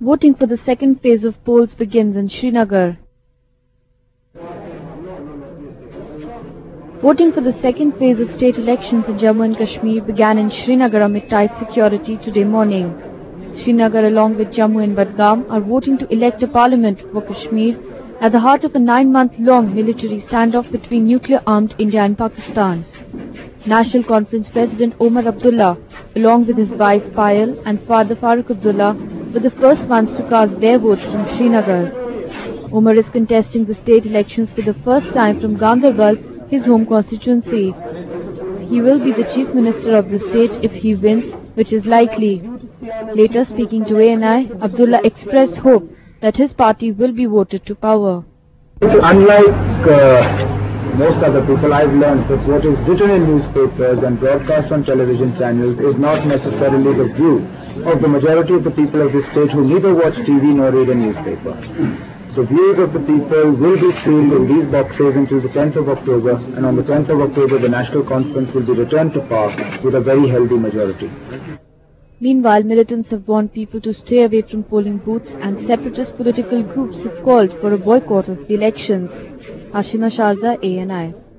Voting for the second phase of polls begins in Srinagar. Voting for the second phase of state elections in Jammu and Kashmir began in Srinagar amid tight security today morning. Srinagar along with Jammu and Budgam are voting to elect a parliament for Kashmir at the heart of a 9-month-long military standoff between nuclear-armed India and Pakistan. National Conference President Omar Abdullah, along with his wife Payal and father Farooq Abdullah, were the first ones to cast their votes from Srinagar. Omar is contesting the state elections for the first time from Ganderbal, his home constituency. He will be the Chief Minister of the state if he wins, which is likely. Later speaking to ANI, Abdullah expressed hope that his party will be voted to power. Unlike most other people, I've learned that what is written in newspapers and broadcast on television channels is not necessarily the view of the majority of the people of this state who neither watch TV nor read a newspaper. The views of the people will be sealed in these boxes until the 10th of October, and on the 10th of October the National Conference will be returned to power with a very healthy majority. Meanwhile, militants have warned people to stay away from polling booths and separatist political groups have called for a boycott of the elections. Hashima Sharda, ANI.